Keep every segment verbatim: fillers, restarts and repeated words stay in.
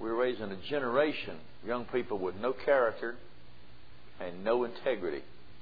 we're raising a generation of young people with no character and no integrity.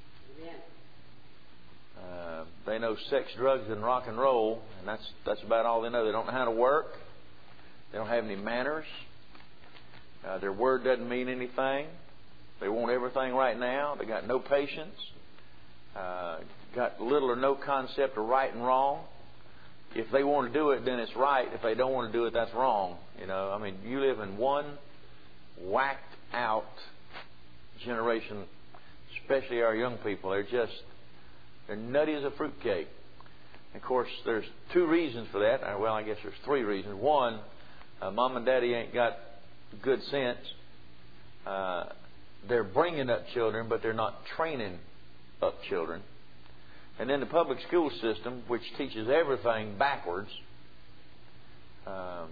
Uh, they know sex, drugs, and rock and roll, and that's that's about all they know. They don't know how to work. They don't have any manners. Uh, their word doesn't mean anything. They want everything right now. They got no patience. Uh, got little or no concept of right and wrong. If they want to do it, then it's right. If they don't want to do it, that's wrong. You know, I mean, you live in one whacked out generation, especially our young people. They're just, they're nutty as a fruitcake. Of course, there's two reasons for that. Well, I guess there's three reasons. One, uh, mom and daddy ain't got good sense. Uh, they're bringing up children, but they're not training up children. And then the public school system, which teaches everything backwards. Um,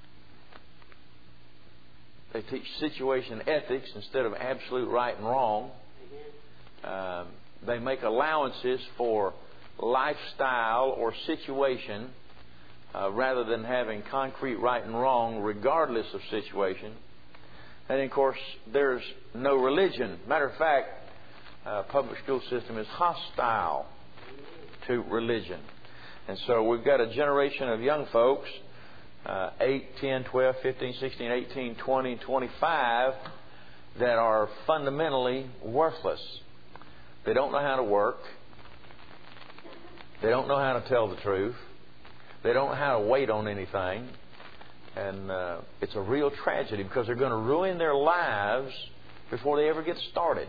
they teach situation ethics instead of absolute right and wrong. Um, they make allowances for lifestyle or situation uh, rather than having concrete right and wrong regardless of situation. And of course, there's no religion. Matter of fact, uh, public school system is hostile to religion. And so we've got a generation of young folks, uh, eight, ten, twelve, fifteen, sixteen, eighteen, twenty, twenty-five, that are fundamentally worthless. They don't know how to work. They don't know how to tell the truth. They don't know how to wait on anything. And uh, it's a real tragedy because they're going to ruin their lives before they ever get started.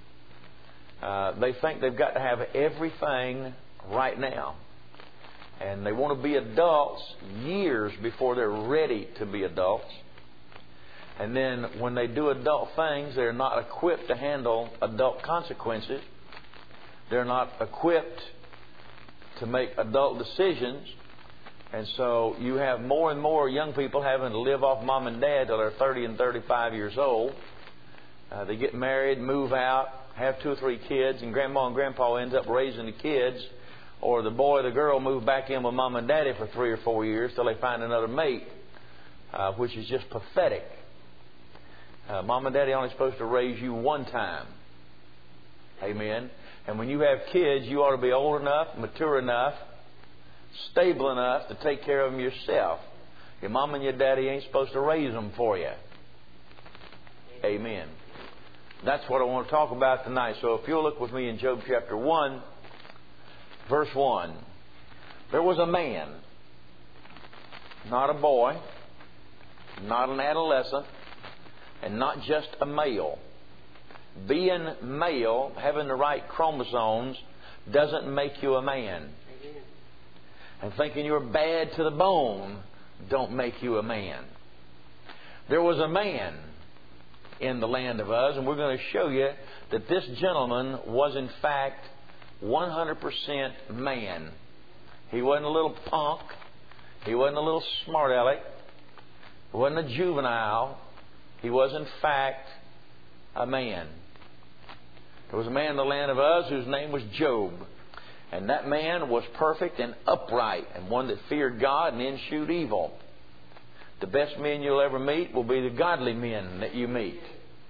Uh, they think they've got to have everything right now. And they want to be adults years before they're ready to be adults. And then when they do adult things, they're not equipped to handle adult consequences. They're not equipped to make adult decisions. And so you have more and more young people having to live off mom and dad till they're thirty and thirty-five years old. Uh, they get married, move out, have two or three kids, and grandma and grandpa ends up raising the kids. Or the boy or the girl move back in with mom and daddy for three or four years till they find another mate, uh, which is just pathetic. Uh, mom and daddy only supposed to raise you one time. Amen. And when you have kids, you ought to be old enough, mature enough, stable enough to take care of them yourself. Your mom and your daddy ain't supposed to raise them for you. Amen. That's what I want to talk about tonight. So if you'll look with me in Job chapter one, verse one. There was a man, not a boy, not an adolescent, and not just a male. Being male, having the right chromosomes, doesn't make you a man. And thinking you're bad to the bone don't make you a man. There was a man in the land of Uz, and we're going to show you that this gentleman was in fact one hundred percent man. He wasn't a little punk. He wasn't a little smart aleck. He wasn't a juvenile. He was in fact a man. There was a man in the land of Uz whose name was Job. And that man was perfect and upright, and one that feared God and eschewed evil. The best men you'll ever meet will be the godly men that you meet.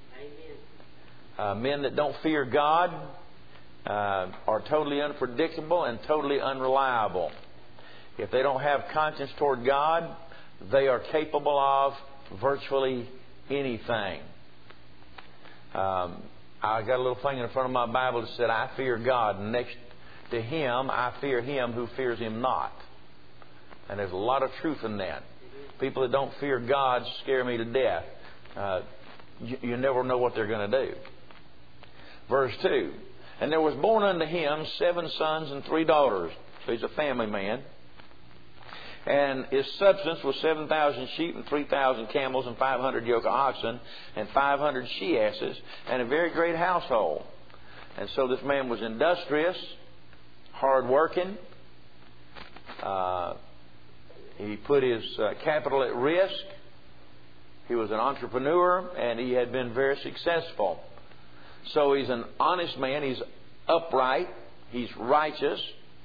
Uh, men that don't fear God uh, are totally unpredictable and totally unreliable. If they don't have conscience toward God, they are capable of virtually anything. Um, I got a little thing in front of my Bible that said, I fear God, and next to Him, I fear Him who fears Him not. And there's a lot of truth in that. People that don't fear God scare me to death. Uh, you, you never know what they're going to do. Verse two. And there was born unto him seven sons and three daughters. So he's a family man. And his substance was seven thousand sheep and three thousand camels and five hundred yoke of oxen and five hundred she-asses and a very great household. And so this man was industrious, hard-working. Uh, he put his uh, capital at risk. He was an entrepreneur, and he had been very successful. So he's an honest man. He's upright. He's righteous.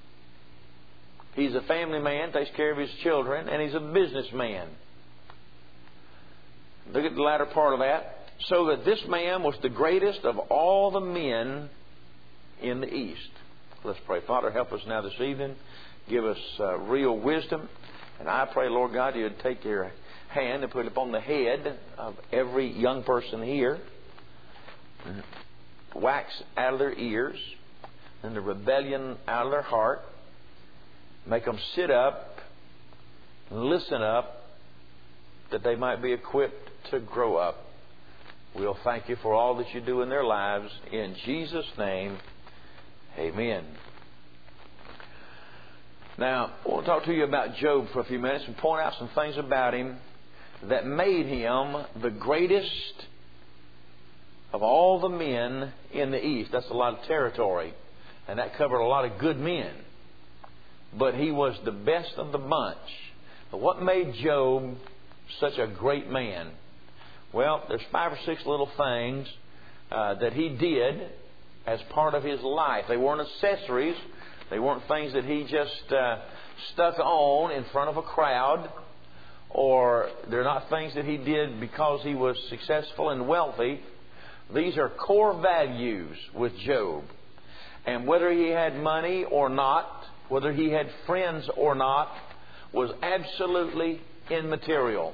He's a family man, takes care of his children, and he's a businessman. Look at the latter part of that. So that this man was the greatest of all the men in the East. Let's pray. Father, help us now this evening. Give us uh, real wisdom. And I pray, Lord God, you'd take your hand and put it upon the head of every young person here. Wax out of their ears and the rebellion out of their heart. Make them sit up and listen up, that they might be equipped to grow up. We'll thank you for all that you do in their lives. In Jesus' name, amen. Now, I want to talk to you about Job for a few minutes and point out some things about him that made him the greatest of all the men in the East. That's a lot of territory, and that covered a lot of good men. But he was the best of the bunch. But what made Job such a great man? Well, there's five or six little things uh, that he did as part of his life. They weren't accessories. They weren't things that he just uh, stuck on in front of a crowd. Or they're not things that he did because he was successful and wealthy. These are core values with Job. And whether he had money or not, whether he had friends or not, was absolutely immaterial.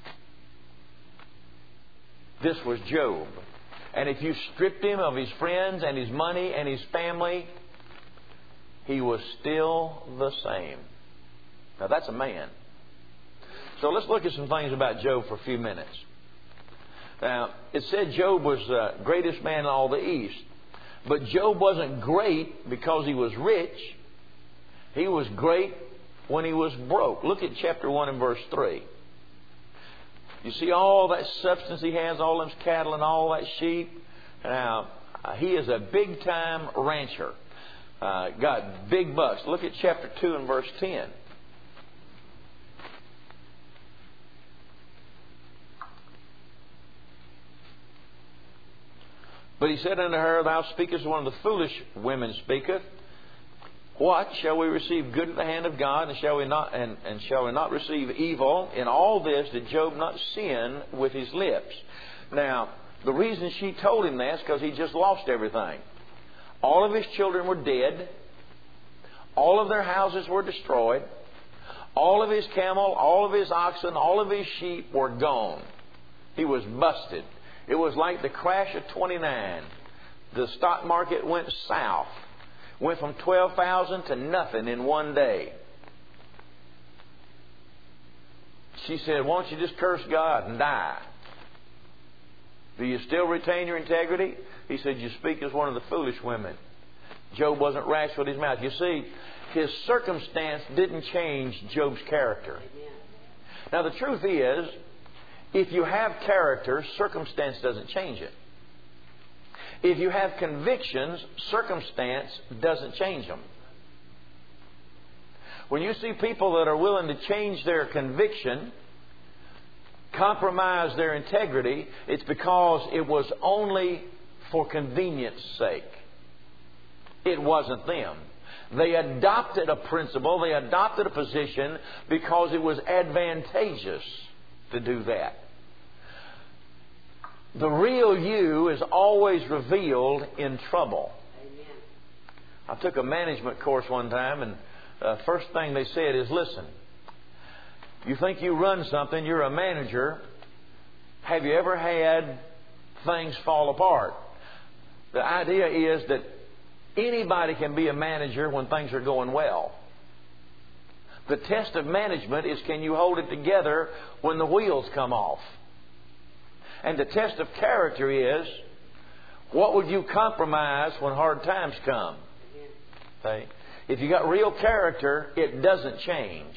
This was Job. And if you stripped him of his friends and his money and his family, he was still the same. Now that's a man. So let's look at some things about Job for a few minutes. Now, it said Job was the greatest man in all the East. But Job wasn't great because he was rich. He was great when he was broke. Look at chapter one and verse three. You see all that substance he has, all those cattle and all that sheep. Now, he is a big-time rancher. Uh, got big bucks. Look at chapter two and verse ten. But he said unto her, Thou speakest as one of the foolish women speaketh. What? Shall we receive good at the hand of God, and shall we not and, and shall we not receive evil? In all this did Job not sin with his lips. Now, the reason she told him that is because he just lost everything. All of his children were dead. All of their houses were destroyed. All of his camel, all of his oxen, all of his sheep were gone. He was busted. It was like the crash of twenty-nine. The stock market went south. Went from twelve thousand to nothing in one day. She said, why don't you just curse God and die? Do you still retain your integrity? He said, you speak as one of the foolish women. Job wasn't rash with his mouth. You see, his circumstance didn't change Job's character. Now the truth is, if you have character, circumstance doesn't change it. If you have convictions, circumstance doesn't change them. When you see people that are willing to change their conviction, compromise their integrity, it's because it was only for convenience sake. It wasn't them. They adopted a principle, they adopted a position because it was advantageous to do that. The real you is always revealed in trouble. Amen. I took a management course one time, and the first thing they said is, listen, you think you run something, you're a manager. Have you ever had things fall apart? The idea is that anybody can be a manager when things are going well. The test of management is, can you hold it together when the wheels come off? And the test of character is, what would you compromise when hard times come? Okay? If you got real character, it doesn't change.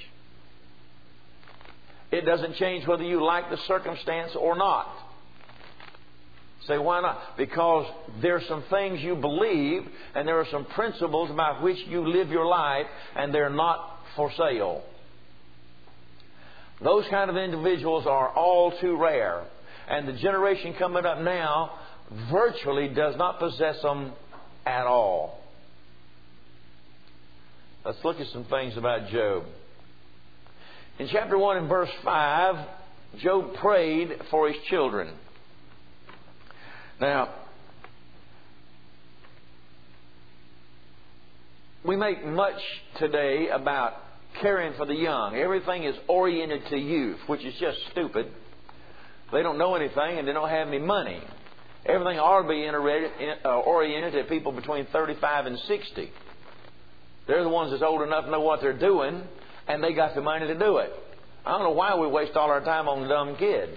It doesn't change whether you like the circumstance or not. Say, why not? Because there are some things you believe, and there are some principles by which you live your life, and they're not for sale. Those kind of individuals are all too rare. And the generation coming up now virtually does not possess them at all. Let's look at some things about Job. In chapter one and verse five, Job prayed for his children. Now, we make much today about caring for the young. Everything is oriented to youth, which is just stupid. They don't know anything and they don't have any money. Everything ought to be oriented to people between thirty-five and sixty. They're the ones that's old enough to know what they're doing, and they got the money to do it. I don't know why we waste all our time on dumb kids.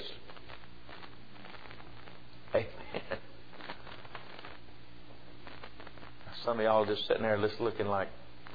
Amen. Some of y'all just sitting there just looking like,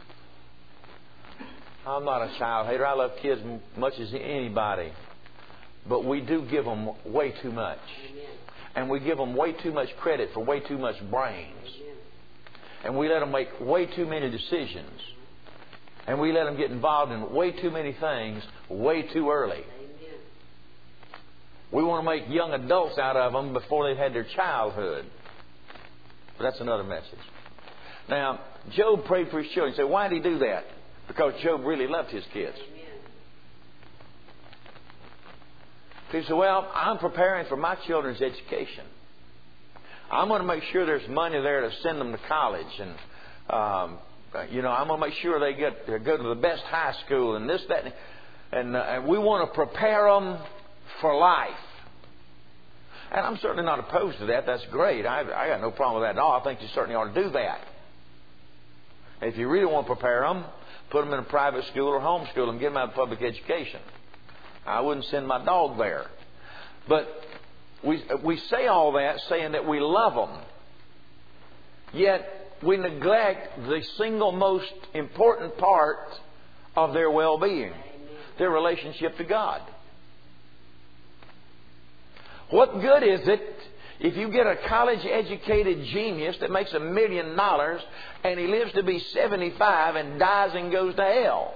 I'm not a child hater. I love kids as much as anybody. But we do give them way too much. Amen. And we give them way too much credit for way too much brains. Amen. And we let them make way too many decisions. And we let them get involved in way too many things way too early. Amen. We want to make young adults out of them before they've had their childhood. But that's another message. Now, Job prayed for his children. You say, why did he do that? Because Job really loved his kids. He said, well, I'm preparing for my children's education. I'm going to make sure there's money there to send them to college. And, um, you know, I'm going to make sure they get they go to the best high school and this, that. And, uh, and we want to prepare them for life. And I'm certainly not opposed to that. That's great. I, I got no problem with that at all. I think you certainly ought to do that. If you really want to prepare them, put them in a private school or homeschool and get them out of public education. I wouldn't send my dog there. But we we say all that saying that we love them. Yet we neglect the single most important part of their well-being, their relationship to God. What good is it if you get a college-educated genius that makes a million dollars and he lives to be seventy-five and dies and goes to hell?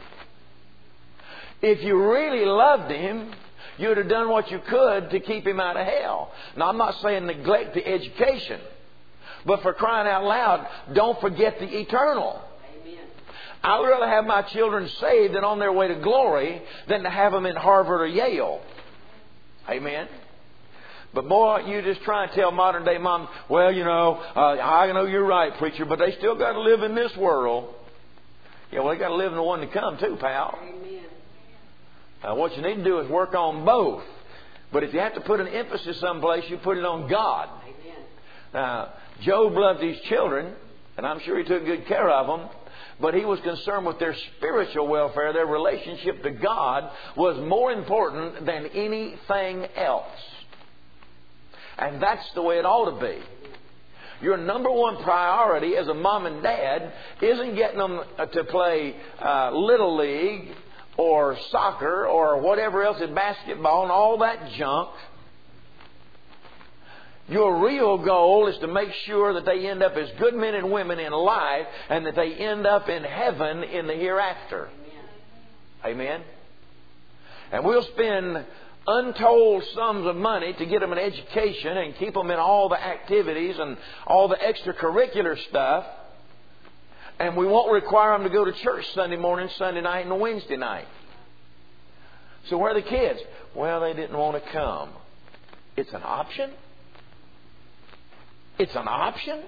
If you really loved him, you'd have done what you could to keep him out of hell. Now, I'm not saying neglect the education, but for crying out loud, don't forget the eternal. Amen. I would rather have my children saved and on their way to glory than to have them in Harvard or Yale. Amen. But boy, you just try and tell modern day mom, well, you know, uh, I know you're right, preacher, but they still got to live in this world. Yeah, well, they got to live in the one to come too, pal. Amen. Uh, what you need to do is work on both. But if you have to put an emphasis someplace, you put it on God. Amen. Now, Job loved his children, and I'm sure he took good care of them. But he was concerned with their spiritual welfare. Their relationship to God was more important than anything else. And that's the way it ought to be. Your number one priority as a mom and dad isn't getting them to play uh, Little League or soccer or whatever else in basketball and all that junk. Your real goal is to make sure that they end up as good men and women in life and that they end up in heaven in the hereafter. Amen. Amen. And we'll spend untold sums of money to get them an education and keep them in all the activities and all the extracurricular stuff. And we won't require them to go to church Sunday morning, Sunday night, and Wednesday night. So where are the kids? Well, they didn't want to come. It's an option. It's an option.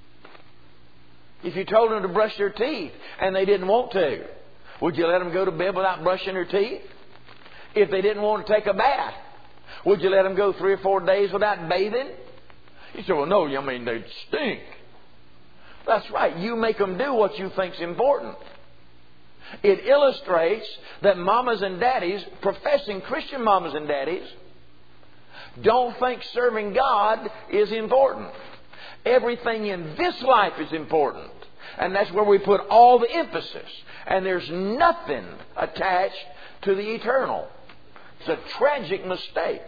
If you told them to brush their teeth and they didn't want to, would you let them go to bed without brushing their teeth? If they didn't want to take a bath, would you let them go three or four days without bathing? You say, well, no, I mean, they stink. That's right. You make them do what you think's important. It illustrates that mamas and daddies, professing Christian mamas and daddies, don't think serving God is important. Everything in this life is important. And that's where we put all the emphasis. And there's nothing attached to the eternal. It's a tragic mistake.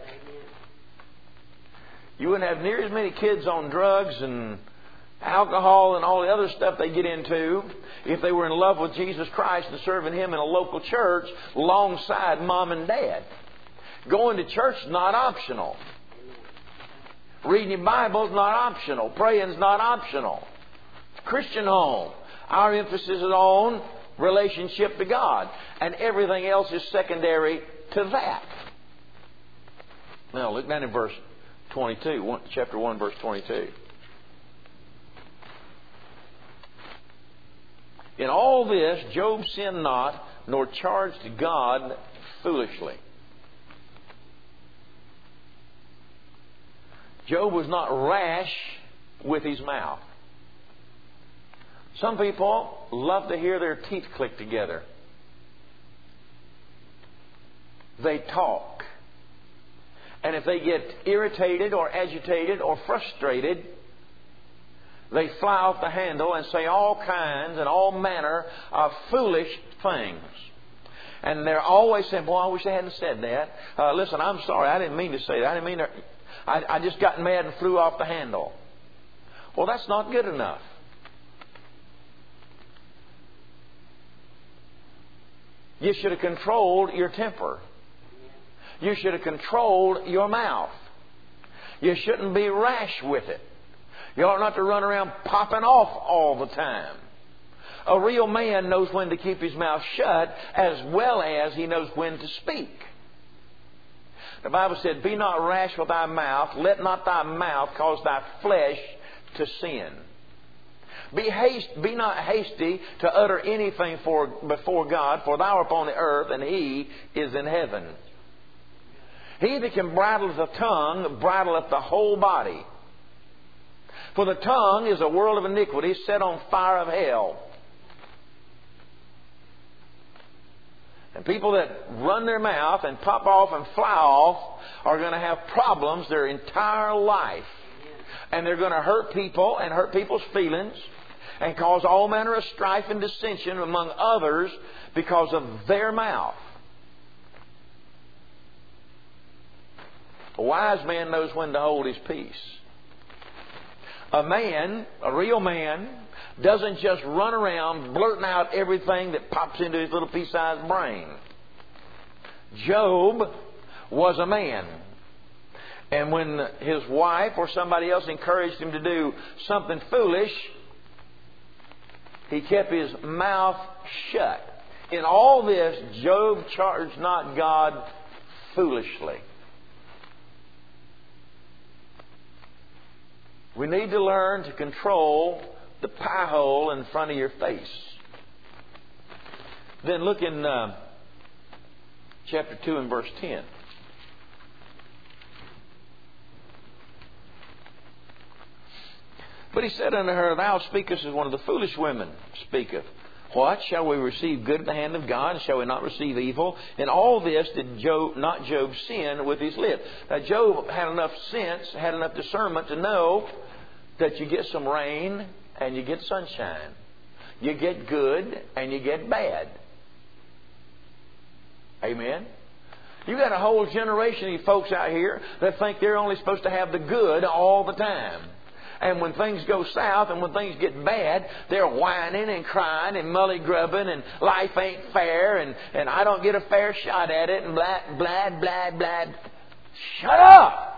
You wouldn't have near as many kids on drugs and alcohol and all the other stuff they get into if they were in love with Jesus Christ and serving Him in a local church alongside mom and dad. Going to church is not optional. Reading your Bible is not optional. Praying is not optional. Christian home. Our emphasis is on relationship to God. And everything else is secondary to that. Now look down in verse twenty-two, one, chapter one, verse twenty-two. In all this, Job sinned not, nor charged God foolishly. Job was not rash with his mouth. Some people love to hear their teeth click together. They talk. And if they get irritated or agitated or frustrated, they fly off the handle and say all kinds and all manner of foolish things. And they're always saying, boy, I wish I hadn't said that. Uh, listen, I'm sorry. I didn't mean to say that. I didn't mean to. I, I just got mad and flew off the handle. Well, that's not good enough. You should have controlled your temper. You should have controlled your mouth. You shouldn't be rash with it. You ought not to run around popping off all the time. A real man knows when to keep his mouth shut as well as he knows when to speak. The Bible said, be not rash with thy mouth. Let not thy mouth cause thy flesh to sin. Be haste, be not hasty to utter anything for, before God, for thou art upon the earth, and He is in heaven. He that can bridle the tongue bridleth the whole body. For the tongue is a world of iniquity set on fire of hell. And people that run their mouth and pop off and fly off are going to have problems their entire life. And they're going to hurt people and hurt people's feelings and cause all manner of strife and dissension among others because of their mouth. A wise man knows when to hold his peace. A man, a real man, doesn't just run around blurting out everything that pops into his little pea-sized brain. Job was a man. And when his wife or somebody else encouraged him to do something foolish, he kept his mouth shut. In all this, Job charged not God foolishly. We need to learn to control the pie hole in front of your face. Then look in uh, chapter two and verse ten. But he said unto her, thou speakest as one of the foolish women speaketh. What? Shall we receive good at the hand of God? Shall we not receive evil? In all this did Job, not Job sin with his lips. Now Job had enough sense, had enough discernment to know that you get some rain and you get sunshine. You get good and you get bad. Amen? You've got a whole generation of folks out here that think they're only supposed to have the good all the time. And when things go south and when things get bad, they're whining and crying and mully-grubbing and life ain't fair and, and I don't get a fair shot at it and blah, blah, blah, blah. Shut up!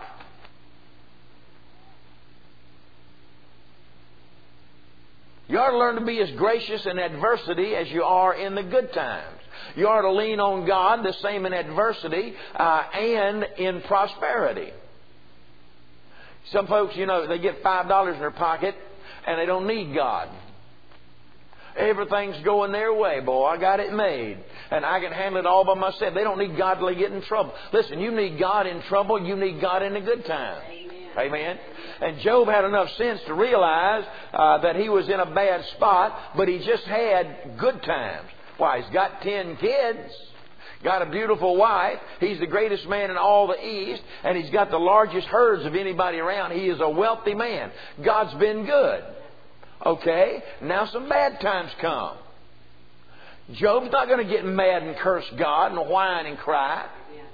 You ought to learn to be as gracious in adversity as you are in the good times. You ought to lean on God the same in adversity uh, and in prosperity. Some folks, you know, they get five dollars in their pocket and they don't need God. Everything's going their way, boy. I got it made. And I can handle it all by myself. They don't need God till they get in trouble. Listen, you need God in trouble. You need God in the good times. Amen. Amen. And Job had enough sense to realize uh, that he was in a bad spot, but he just had good times. Why, he's got ten kids. Got a beautiful wife. He's the greatest man in all the East. And he's got the largest herds of anybody around. He is a wealthy man. God's been good. Okay? Now some bad times come. Job's not going to get mad and curse God and whine and cry.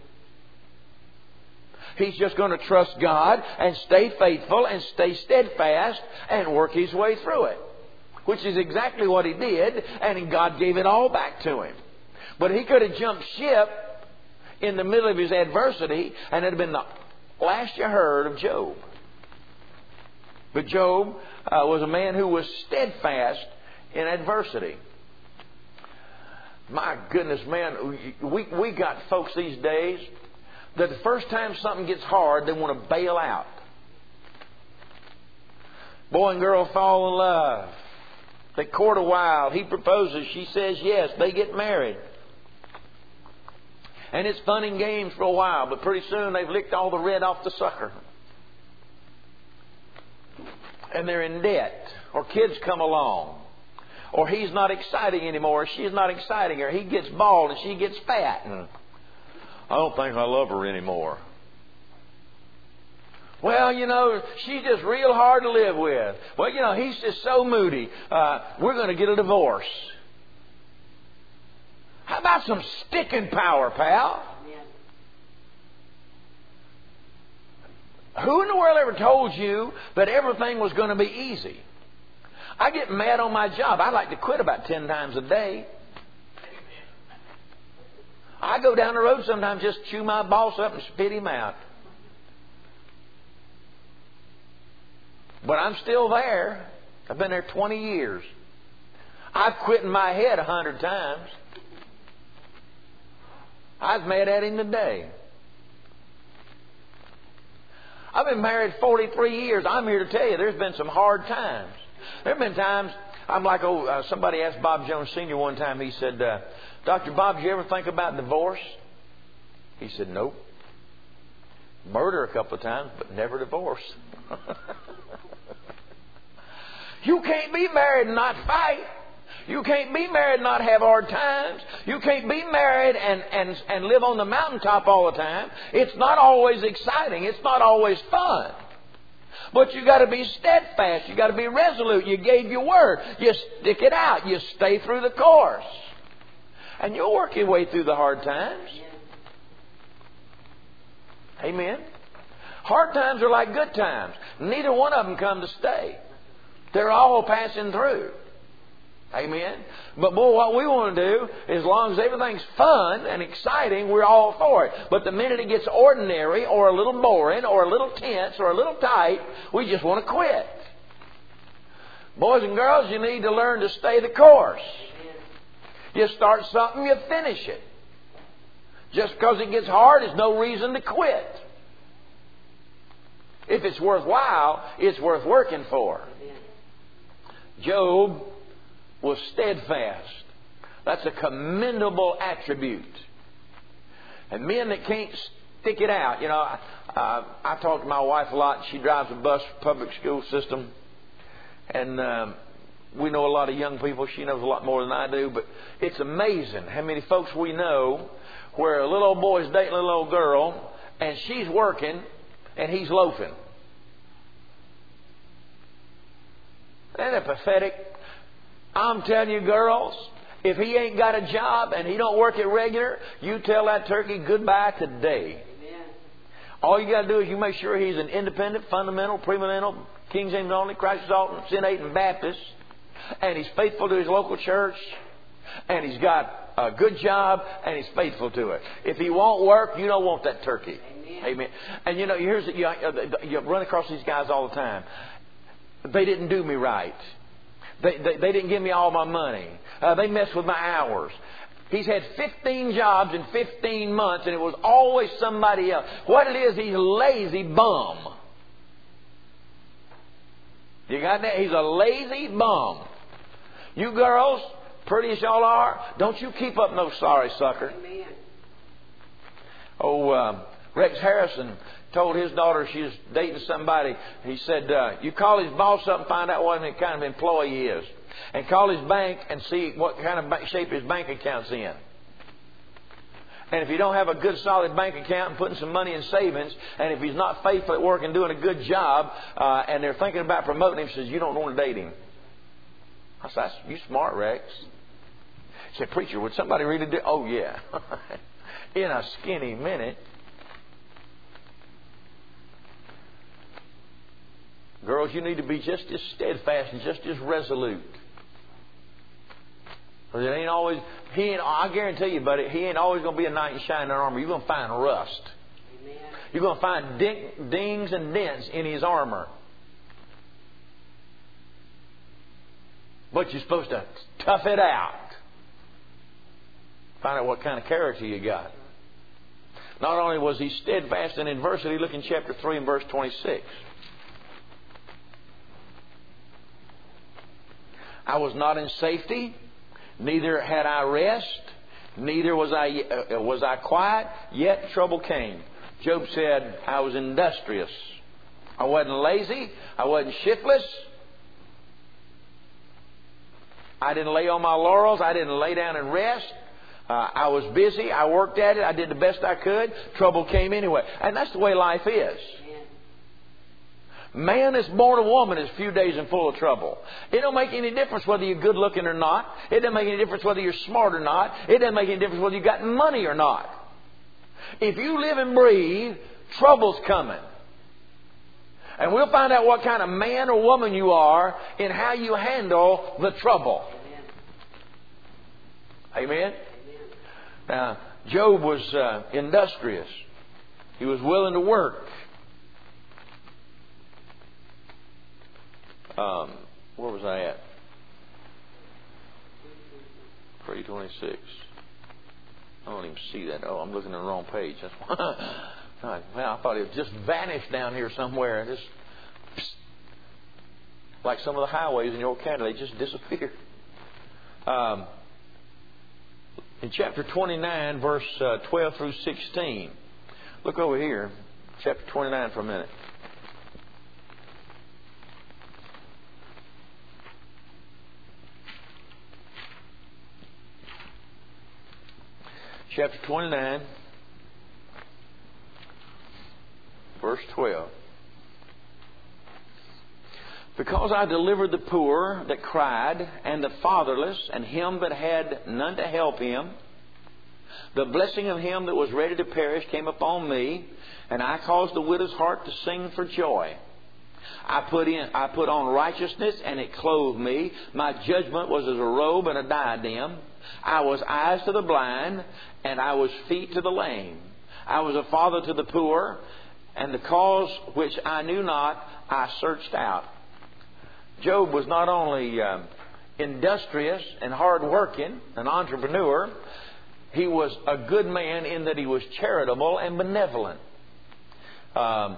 He's just going to trust God and stay faithful and stay steadfast and work his way through it. Which is exactly what he did. And God gave it all back to him. But he could have jumped ship in the middle of his adversity and it had been the last you heard of Job. But Job uh, was a man who was steadfast in adversity. My goodness, man, we, we got folks these days that the first time something gets hard, they want to bail out. Boy and girl fall in love. They court a while. He proposes. She says yes. They get married. And it's fun and games for a while, but pretty soon they've licked all the red off the sucker. And they're in debt. Or kids come along. Or he's not exciting anymore. Or she's not exciting her. He gets bald and she gets fat. And I don't think I love her anymore. Well, you know, she's just real hard to live with. Well, you know, he's just so moody. Uh, we're going to get a divorce. How about some sticking power, pal? Yeah. Who in the world ever told you that everything was going to be easy? I get mad on my job. I like to quit about ten times a day. I go down the road sometimes, just chew my boss up and spit him out. But I'm still there. I've been there twenty years. I've quit in my head a hundred times. I was mad at him today. I've been married forty-three years. I'm here to tell you there's been some hard times. There have been times, I'm like, oh, uh, somebody asked Bob Jones Senior one time, he said, uh, Doctor Bob, did you ever think about divorce? He said, nope. Murder a couple of times, but never divorce. You can't be married and not fight. You can't be married and not have hard times. You can't be married and, and, and live on the mountaintop all the time. It's not always exciting. It's not always fun. But you got to be steadfast. You got to be resolute. You gave your word. You stick it out. You stay through the course. And you'll work your way through the hard times. Amen. Hard times are like good times. Neither one of them come to stay. They're all passing through. Amen. But boy, what we want to do, as long as everything's fun and exciting, we're all for it. But the minute it gets ordinary or a little boring or a little tense or a little tight, we just want to quit. Boys and girls, you need to learn to stay the course. You start something, you finish it. Just because it gets hard is no reason to quit. If it's worthwhile, it's worth working for. Job was steadfast. That's a commendable attribute. And men that can't stick it out, you know, I, uh, I talk to my wife a lot. She drives a bus public school system. And um, we know a lot of young people. She knows a lot more than I do. But it's amazing how many folks we know where a little old boy is dating a little old girl and she's working and he's loafing. Isn't that pathetic? I'm telling you, girls, if he ain't got a job and he don't work it regular, you tell that turkey goodbye today. Amen. All you got to do is you make sure he's an independent, fundamental, premillennial, King James only, Christ exalting, Synod and Baptist, and he's faithful to his local church, and he's got a good job, and he's faithful to it. If he won't work, you don't want that turkey. Amen. Amen. And you know, here's you, you run across these guys all the time. They didn't do me right. They, they, they didn't give me all my money. Uh, they messed with my hours. He's had fifteen jobs in fifteen months, and it was always somebody else. What it is, he's a lazy bum. You got that? He's a lazy bum. You girls, pretty as y'all are, don't you keep up no sorry sucker. Amen. Oh, uh, Rex Harrison told his daughter she was dating somebody. He said, uh, you call his boss up and find out what kind of employee he is. And call his bank and see what kind of shape his bank account's in. And if you don't have a good solid bank account and putting some money in savings, and if he's not faithful at work and doing a good job, uh, and they're thinking about promoting him, says, you don't want to date him. I said, you smart, Rex. He said, preacher, would somebody really do? Oh, yeah. In a skinny minute. Girls, you need to be just as steadfast and just as resolute. Because it ain't always, he ain't, I guarantee you, buddy, he ain't always going to be a knight in shining armor. You're going to find rust. Amen. You're going to find ding, dings and dents in his armor. But you're supposed to tough it out. Find out what kind of character you got. Not only was he steadfast in adversity, look in chapter three and verse twenty-six. I was not in safety, neither had I rest, neither was I uh, was I quiet, yet trouble came. Job said, I was industrious. I wasn't lazy. I wasn't shiftless. I didn't lay on my laurels. I didn't lay down and rest. Uh, I was busy. I worked at it. I did the best I could. Trouble came anyway. And that's the way life is. Man that's born a woman is few days and full of trouble. It don't make any difference whether you're good looking or not. It doesn't make any difference whether you're smart or not. It doesn't make any difference whether you got money or not. If you live and breathe, trouble's coming. And we'll find out what kind of man or woman you are in how you handle the trouble. Amen? Amen? Now, Job was uh, industrious. He was willing to work. Um, where was I at? three twenty-six. I don't even see that. Oh, I'm looking at the wrong page. That's why. Well, I thought it just vanished down here somewhere. Just psst, like some of the highways in your county, they just disappear. Um, in chapter twenty-nine, verse uh, twelve through sixteen. Look over here, chapter twenty-nine for a minute. Chapter twenty-nine, verse twelve. Because I delivered the poor that cried, and the fatherless, and him that had none to help him, the blessing of him that was ready to perish came upon me, and I caused the widow's heart to sing for joy. I put in, I put on righteousness, and it clothed me. My judgment was as a robe and a diadem. I was eyes to the blind, and I was feet to the lame. I was a father to the poor, and the cause which I knew not, I searched out. Job was not only um, industrious and hard-working, an entrepreneur, he was a good man in that he was charitable and benevolent. Um,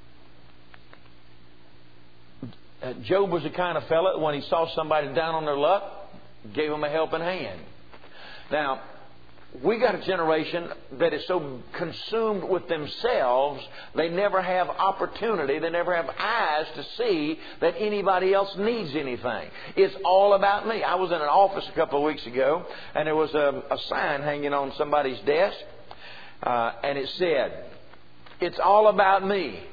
Job was the kind of fellow, when he saw somebody down on their luck, gave them a helping hand. Now, we got a generation that is so consumed with themselves, they never have opportunity, they never have eyes to see that anybody else needs anything. It's all about me. I was in an office a couple of weeks ago, and there was a, a sign hanging on somebody's desk, uh, and it said, "It's all about me."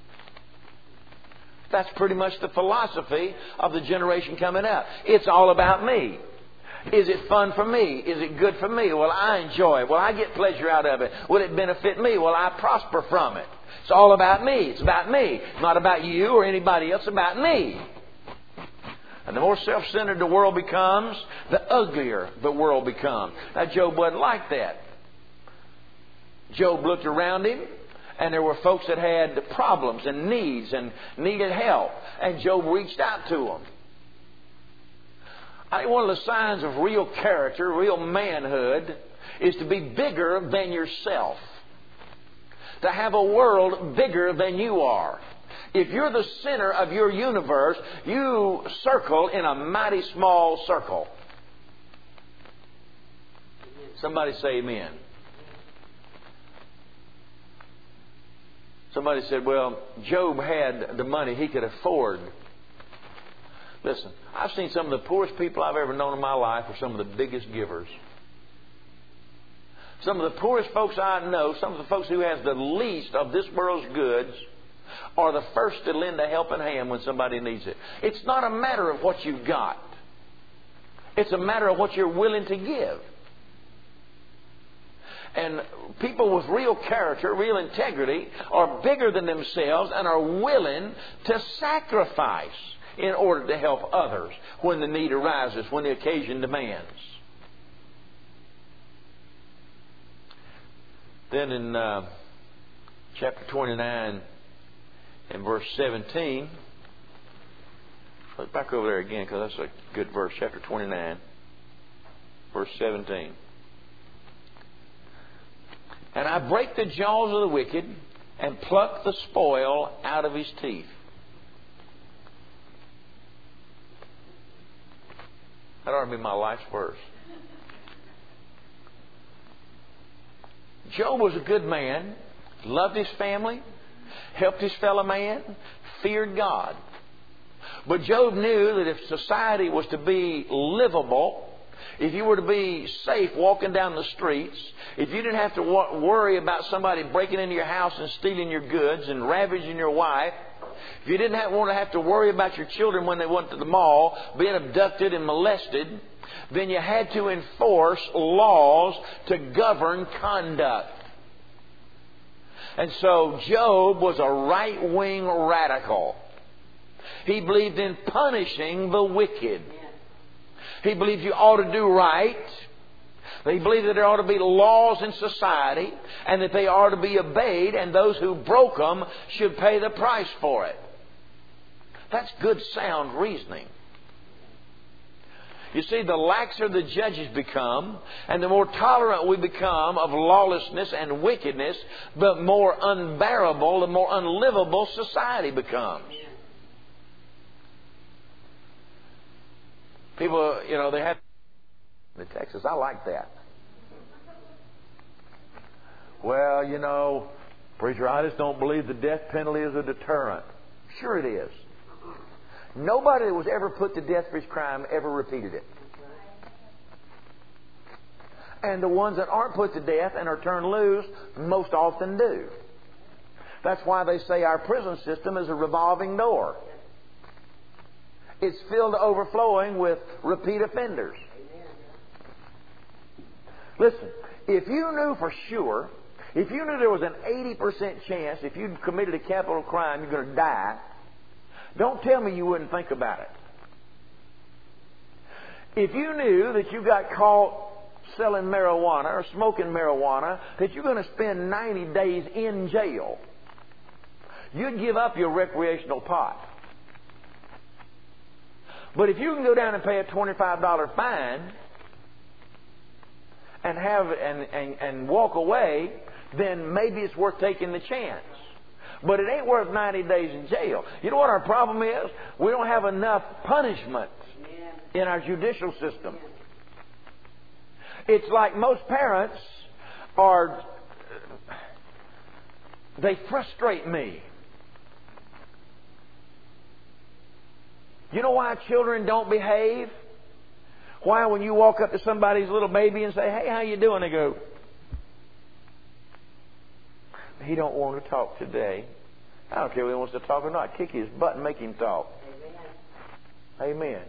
That's pretty much the philosophy of the generation coming up. It's all about me. Is it fun for me? Is it good for me? Will I enjoy it? Will I get pleasure out of it? Will it benefit me? Will I prosper from it? It's all about me. It's about me. It's not about you or anybody else. It's about me. And the more self-centered the world becomes, the uglier the world becomes. Now, Job wasn't like that. Job looked around him, and there were folks that had problems and needs and needed help. And Job reached out to them. I think one of the signs of real character, real manhood, is to be bigger than yourself. To have a world bigger than you are. If you're the center of your universe, you circle in a mighty small circle. Somebody say amen. Somebody said, well, Job had the money he could afford. Listen, I've seen some of the poorest people I've ever known in my life are some of the biggest givers. Some of the poorest folks I know, some of the folks who have the least of this world's goods, are the first to lend a helping hand when somebody needs it. It's not a matter of what you've got. It's a matter of what you're willing to give. And people with real character, real integrity, are bigger than themselves and are willing to sacrifice in order to help others when the need arises, when the occasion demands. Then in uh, chapter twenty-nine and verse seventeen, look back over there again because that's a good verse. Chapter twenty-nine, verse seventeen. And I break the jaws of the wicked and pluck the spoil out of his teeth. That ought to be my life's verse. Job was a good man, loved his family, helped his fellow man, feared God. But Job knew that if society was to be livable, if you were to be safe walking down the streets, if you didn't have to worry about somebody breaking into your house and stealing your goods and ravaging your wife, if you didn't have, want to have to worry about your children when they went to the mall being abducted and molested, then you had to enforce laws to govern conduct. And so Job was a right-wing radical. He believed in punishing the wicked. He believed you ought to do right. He believed that there ought to be laws in society and that they are to be obeyed, and those who broke them should pay the price for it. That's good, sound reasoning. You see, the laxer the judges become, and the more tolerant we become of lawlessness and wickedness, the more unbearable, the more unlivable society becomes. People, you know, they have in Texas. I like that. Well, you know, preacher, I just don't believe the death penalty is a deterrent. Sure it is. Nobody that was ever put to death for his crime ever repeated it. And the ones that aren't put to death and are turned loose most often do. That's why they say our prison system is a revolving door. It's filled to overflowing with repeat offenders. Listen, if you knew for sure, if you knew there was an eighty percent chance if you committed a capital crime you're going to die, don't tell me you wouldn't think about it. If you knew that you got caught selling marijuana or smoking marijuana, that you're going to spend ninety days in jail, you'd give up your recreational pot. But if you can go down and pay a twenty-five dollars fine and have and, and, and walk away, then maybe it's worth taking the chance. But it ain't worth ninety days in jail. You know what our problem is? We don't have enough punishment in our judicial system. It's like most parents are, they frustrate me. You know why children don't behave? Why when you walk up to somebody's little baby and say, "Hey, how you doing?" They go, "He don't want to talk today." I don't care whether he wants to talk or not. Kick his butt and make him talk. Amen. Amen.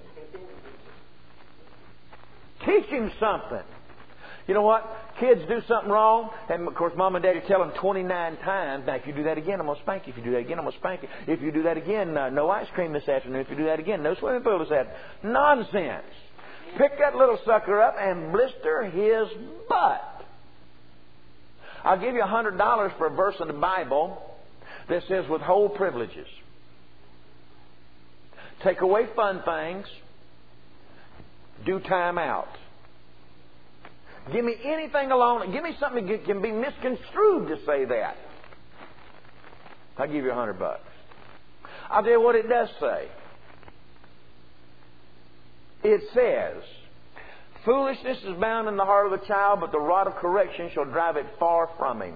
Teach him something. You know what? Kids do something wrong, and of course, mom and daddy tell them twenty-nine times, "Now, if you do that again, I'm going to spank you. If you do that again, I'm going to spank you. If you do that again, uh, no ice cream this afternoon. If you do that again, no swimming pool this afternoon." Nonsense. Pick that little sucker up and blister his butt. I'll give you one hundred dollars for a verse in the Bible that says withhold privileges. Take away fun things. Do time out. Give me anything alone. Give me something that can be misconstrued to say that. I'll give you a hundred bucks. I'll tell you what it does say. It says, "Foolishness is bound in the heart of the child, but the rod of correction shall drive it far from him."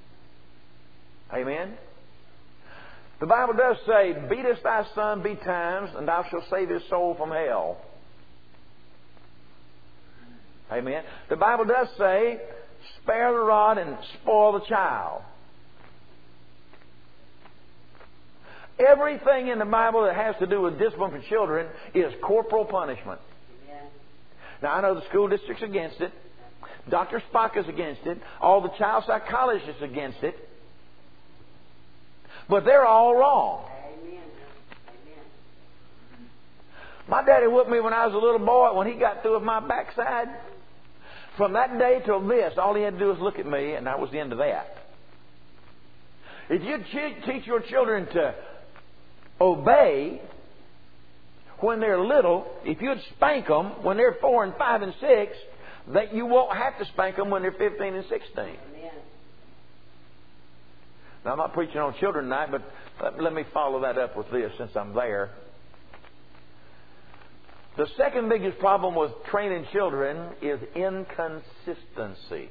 Amen? The Bible does say, "Beatest thy son betimes, and thou shalt save his soul from hell." Amen. The Bible does say, "Spare the rod and spoil the child." Everything in the Bible that has to do with discipline for children is corporal punishment. Amen. Now, I know the school district's against it. Doctor Spock is against it. All the child psychologists are against it. But they're all wrong. Amen. Amen. My daddy whooped me when I was a little boy. When he got through with my backside, from that day till this, all he had to do was look at me, and that was the end of that. If you teach your children to obey when they're little, if you'd spank them when they're four and five and six, that you won't have to spank them when they're fifteen and sixteen. Amen. Now, I'm not preaching on children tonight, but let, let me follow that up with this since I'm there. The second biggest problem with training children is inconsistency.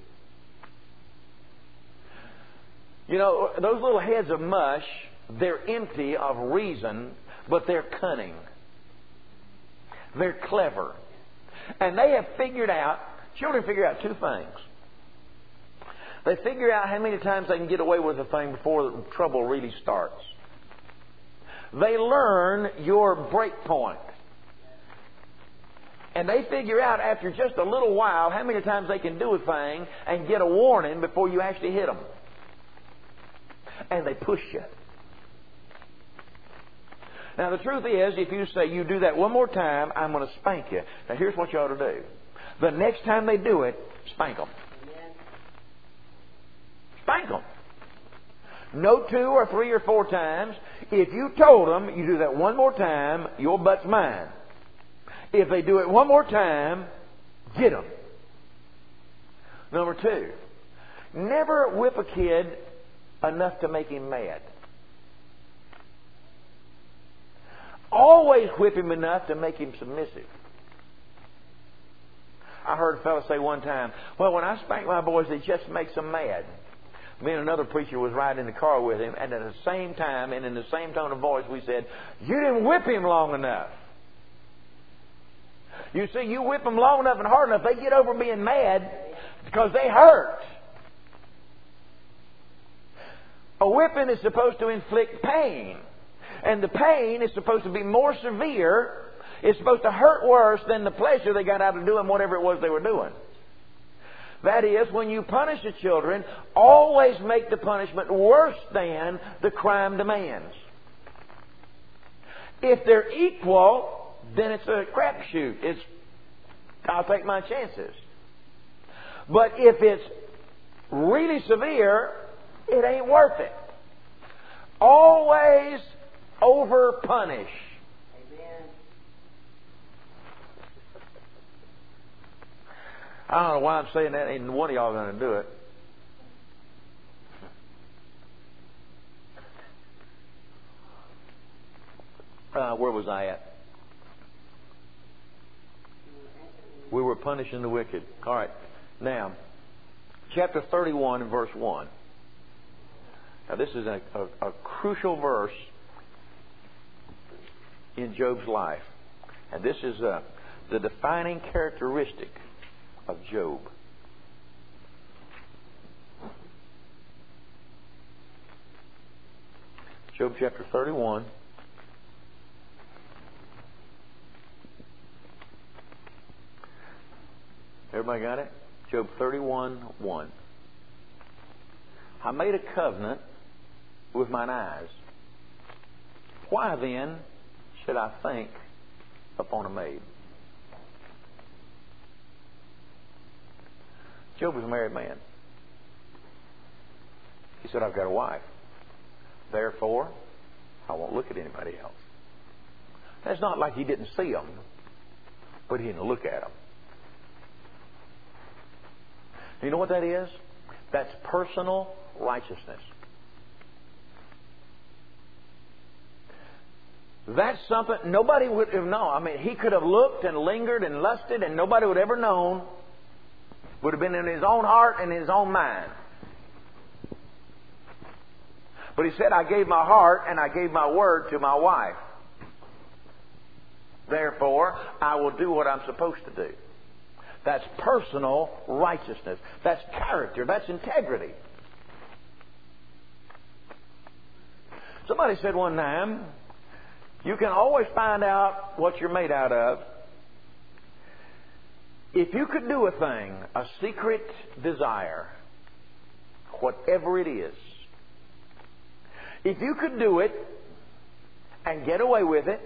You know, those little heads of mush, they're empty of reason, but they're cunning. They're clever. And they have figured out, children figure out two things. They figure out how many times they can get away with a thing before the trouble really starts. They learn your break point. And they figure out after just a little while how many times they can do a thing and get a warning before you actually hit them. And they push you. Now the truth is, if you say, you do that one more time, I'm going to spank you. Now here's what you ought to do. The next time they do it, spank them. Spank them. No two or three or four times. If you told them, you do that one more time, your butt's mine. If they do it one more time, get them. Number two, never whip a kid enough to make him mad. Always whip him enough to make him submissive. I heard a fellow say one time, well, when I spank my boys, it just makes them mad. Me and another preacher was riding in the car with him, and at the same time and in the same tone of voice, we said, you didn't whip him long enough. You see, you whip them long enough and hard enough, they get over being mad because they hurt. A whipping is supposed to inflict pain. And the pain is supposed to be more severe. It's supposed to hurt worse than the pleasure they got out of doing whatever it was they were doing. That is, when you punish the children, always make the punishment worse than the crime demands. If they're equal, then it's a crapshoot. It's, I'll take my chances. But if it's really severe, it ain't worth it. Always over punish. Amen. I don't know why I'm saying that. Ain't one of y'all going to do it. Uh, where was I at? We were punishing the wicked. All right. Now, chapter thirty-one and verse one. Now, this is a, a, a crucial verse in Job's life. And this is uh, the defining characteristic of Job. Job chapter thirty-one. Everybody got it? Job thirty-one one. I made a covenant with mine eyes. Why then should I think upon a maid? Job was a married man. He said, I've got a wife. Therefore, I won't look at anybody else. That's not like he didn't see them, but he didn't look at them. You know what that is? That's personal righteousness. That's something nobody would have known. I mean, he could have looked and lingered and lusted and nobody would have ever known. Would have been in his own heart and his own mind. But he said, I gave my heart and I gave my word to my wife. Therefore, I will do what I'm supposed to do. That's personal righteousness. That's character. That's integrity. Somebody said one time, you can always find out what you're made out of. If you could do a thing, a secret desire, whatever it is, if you could do it and get away with it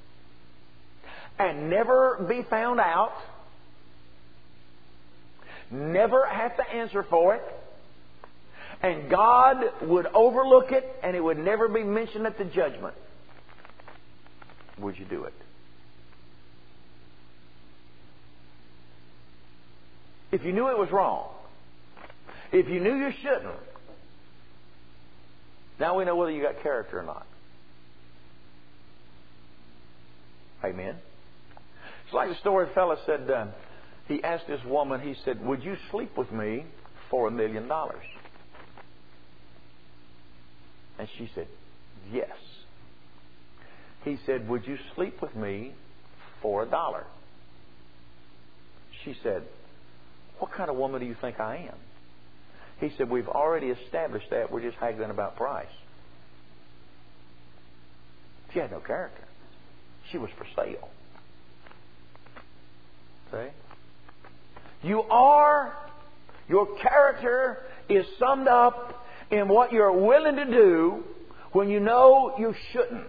and never be found out, never have to answer for it, and God would overlook it and it would never be mentioned at the judgment, would you do it? If you knew it was wrong, if you knew you shouldn't, Now we know whether you got character or not. Amen. It's like the story a fellow said, uh, he asked this woman, he said, would you sleep with me for a million dollars? And she said, yes. He said, would you sleep with me for a dollar? She said, what kind of woman do you think I am? He said, we've already established that. We're just haggling about price. She had no character. She was for sale. See? You are, your character is summed up in what you're willing to do when you know you shouldn't.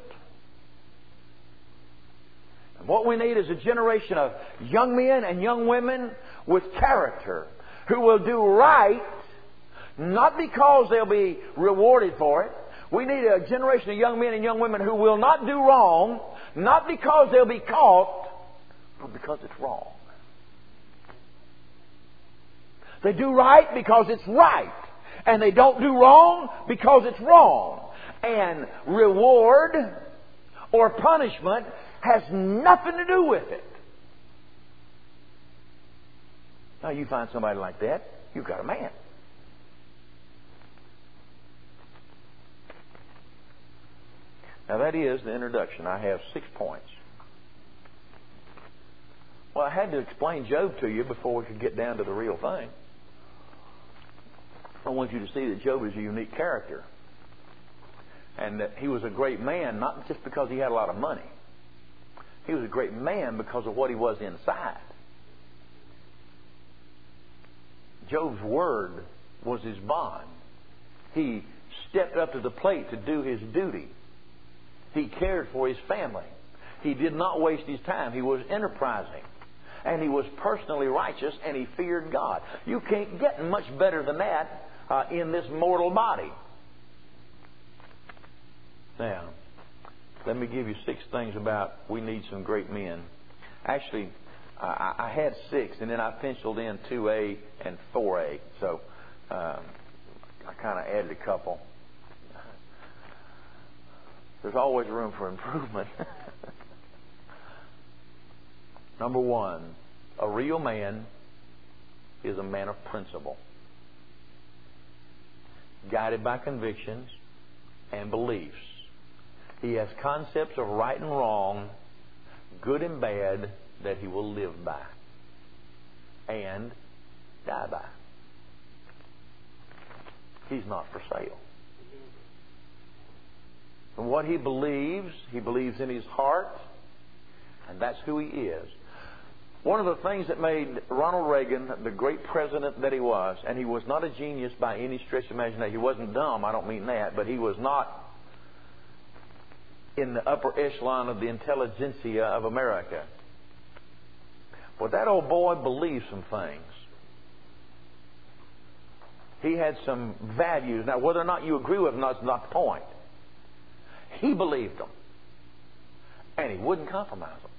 And what we need is a generation of young men and young women with character who will do right, not because they'll be rewarded for it. We need a generation of young men and young women who will not do wrong, not because they'll be caught, but because it's wrong. They do right because it's right. And they don't do wrong because it's wrong. And reward or punishment has nothing to do with it. Now you find somebody like that, you've got a man. Now that is the introduction. I have six points. Well, I had to explain Job to you before we could get down to the real thing. I want you to see that Job is a unique character. And that he was a great man, not just because he had a lot of money. He was a great man because of what he was inside. Job's word was his bond. He stepped up to the plate to do his duty. He cared for his family. He did not waste his time. He was enterprising. And he was personally righteous, and he feared God. You can't get much better than that uh, in this mortal body. Now, let me give you six things about we need some great men. Actually, I, I had six, and then I penciled in two A and four A. So um, I kind of added a couple. There's always room for improvement. Number one, a real man is a man of principle, guided by convictions and beliefs. He has concepts of right and wrong, good and bad, that he will live by and die by. He's not for sale. And what he believes, he believes in his heart, and that's who he is. One of the things that made Ronald Reagan the great president that he was, and he was not a genius by any stretch of imagination. He wasn't dumb, I don't mean that, but he was not in the upper echelon of the intelligentsia of America. But that old boy believed some things. He had some values. Now, whether or not you agree with them is not the point. He believed them. And he wouldn't compromise them.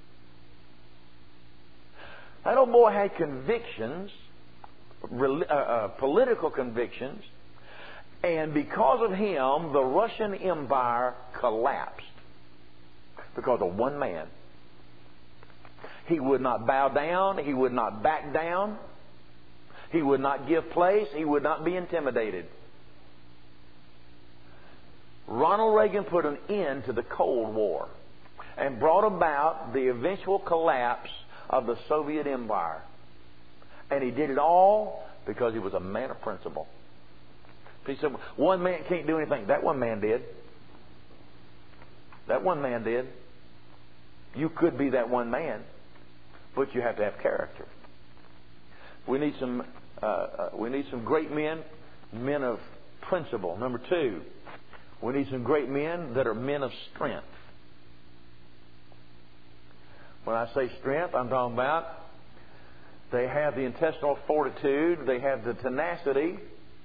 That old boy had convictions, uh, uh, political convictions, and because of him, the Russian Empire collapsed. Because of one man. He would not bow down. He would not back down. He would not give place. He would not be intimidated. Ronald Reagan put an end to the Cold War and brought about the eventual collapse of the Soviet Empire. And he did it all because he was a man of principle. He said, one man can't do anything. That one man did. That one man did. You could be that one man, but you have to have character. We need some. Uh, uh, we need some great men, men of principle. Number two, we need some great men that are men of strength. When I say strength, I'm talking about they have the intestinal fortitude, they have the tenacity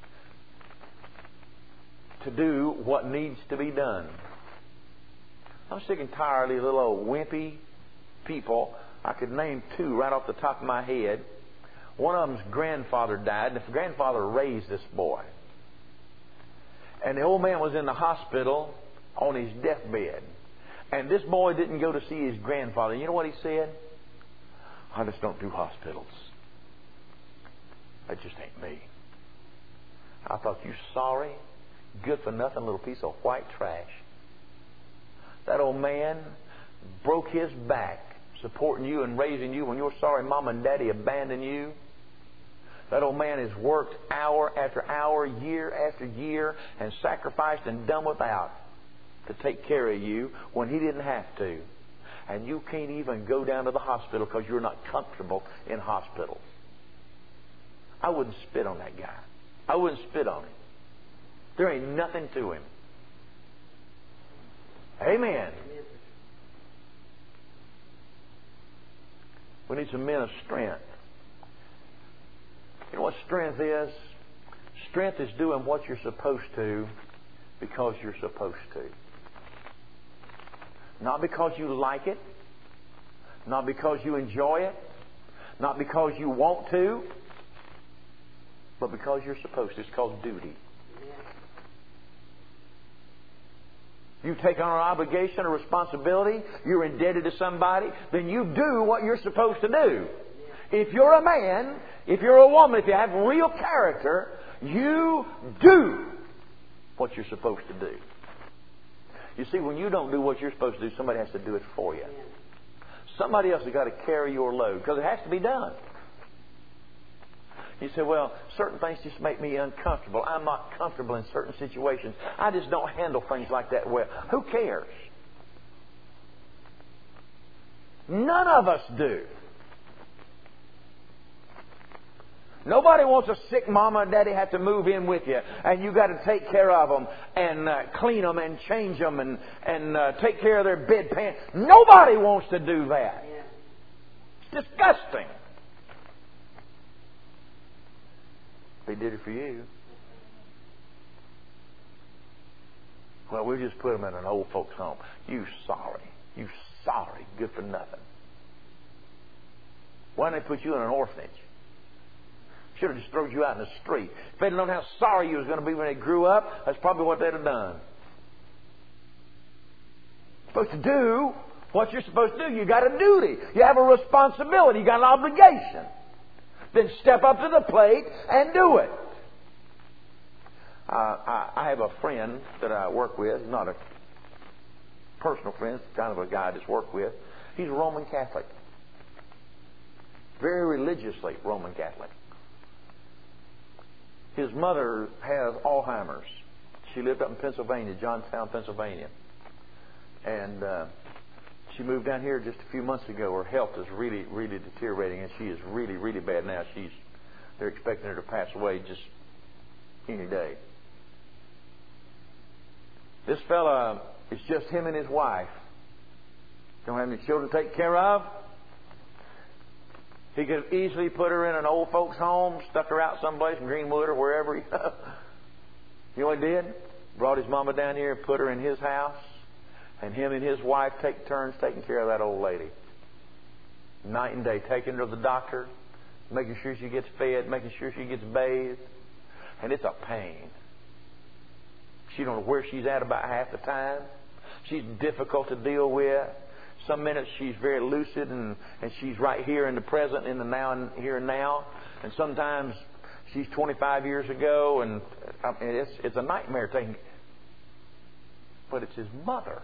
to do what needs to be done. I'm sick and tired of these little old wimpy people. I could name two right off the top of my head. One of them's grandfather died, and his grandfather raised this boy. And the old man was in the hospital on his deathbed. And this boy didn't go to see his grandfather. You know what he said? I just don't do hospitals. That just ain't me. I thought, you sorry, good for nothing little piece of white trash. That old man broke his back supporting you and raising you when your sorry mom and daddy abandoned you. That old man has worked hour after hour, year after year, and sacrificed and done without to take care of you when he didn't have to. And you can't even go down to the hospital because you're not comfortable in hospitals. I wouldn't spit on that guy. I wouldn't spit on him. There ain't nothing to him. Amen. We need some men of strength. You know what strength is? Strength is doing what you're supposed to because you're supposed to. Not because you like it. Not because you enjoy it. Not because you want to. But because you're supposed to. It's called duty. You take on an obligation, a responsibility, you're indebted to somebody, then you do what you're supposed to do. If you're a man, if you're a woman, if you have real character, you do what you're supposed to do. You see, when you don't do what you're supposed to do, somebody has to do it for you. Somebody else has got to carry your load because it has to be done. You say, well, certain things just make me uncomfortable. I'm not comfortable in certain situations. I just don't handle things like that well. Who cares? None of us do. Nobody wants a sick mama and daddy have to move in with you, and you got to take care of them and uh, clean them and change them and and uh, take care of their bedpan. Nobody wants to do that. It's disgusting. They did it for you. Well, we'll just put them in an old folks' home. You sorry. You sorry. Good for nothing. Why didn't they put you in an orphanage? Should have just thrown you out in the street. If they'd known how sorry you was going to be when they grew up, that's probably what they'd have done. You're supposed to do what you're supposed to do. You got a duty. You have a responsibility. You got an obligation. Then step up to the plate and do it. Uh, I, I have a friend that I work with. Not a personal friend. It's kind of a guy I just work with. He's a Roman Catholic. Very religiously Roman Catholic. His mother has Alzheimer's. She lived up in Pennsylvania, Johnstown, Pennsylvania. And uh, she moved down here just a few months ago. Her health is really, really deteriorating, and she is really, really bad now. She's they're expecting her to pass away just any day. This fella, it's just him and his wife. Don't have any children to take care of. He could have easily put her in an old folks' home, stuck her out someplace in Greenwood or wherever. He, you know what he did? Brought his mama down here and put her in his house. And him and his wife take turns taking care of that old lady. Night and day, taking her to the doctor, making sure she gets fed, making sure she gets bathed. And it's a pain. She don't know where she's at about half the time. She's difficult to deal with. Some minutes she's very lucid and, and she's right here in the present, in the now and here and now. And sometimes she's twenty-five years ago, and I mean, it's, it's a nightmare taking. But it's his mother.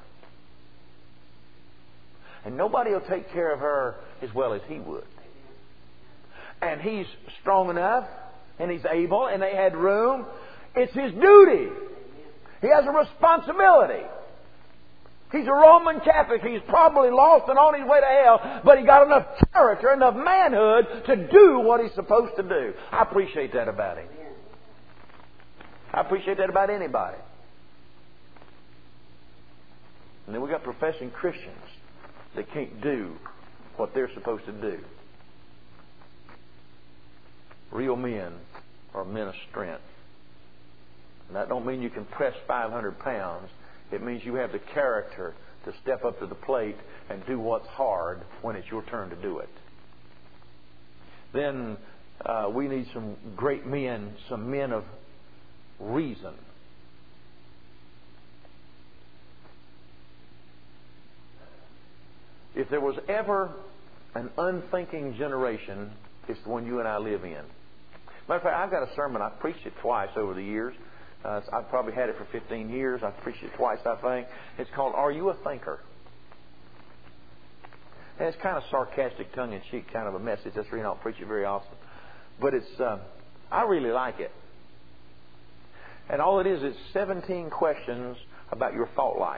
And nobody will take care of her as well as he would. And he's strong enough, and he's able, and they had room. It's his duty. He has a responsibility. He's a Roman Catholic. He's probably lost and on his way to hell, but he got enough character, enough manhood to do what he's supposed to do. I appreciate that about him. I appreciate that about anybody. And then we got professing Christians that can't do what they're supposed to do. Real men are men of strength. And that don't mean you can press five hundred pounds. It means you have the character to step up to the plate and do what's hard when it's your turn to do it. Then uh, we need some great men, some men of reason. if there was ever an unthinking generation, it's the one you and I live in. Matter of fact, I've got a sermon. I've preached it twice over the years. Uh, I've probably had it for fifteen years. I've preached it twice, I think. It's called Are You a Thinker? And it's kind of sarcastic, tongue-in-cheek kind of a message. That's why I don't preach it very often. But it's, uh, I really like it. And all it is is seventeen questions about your thought life.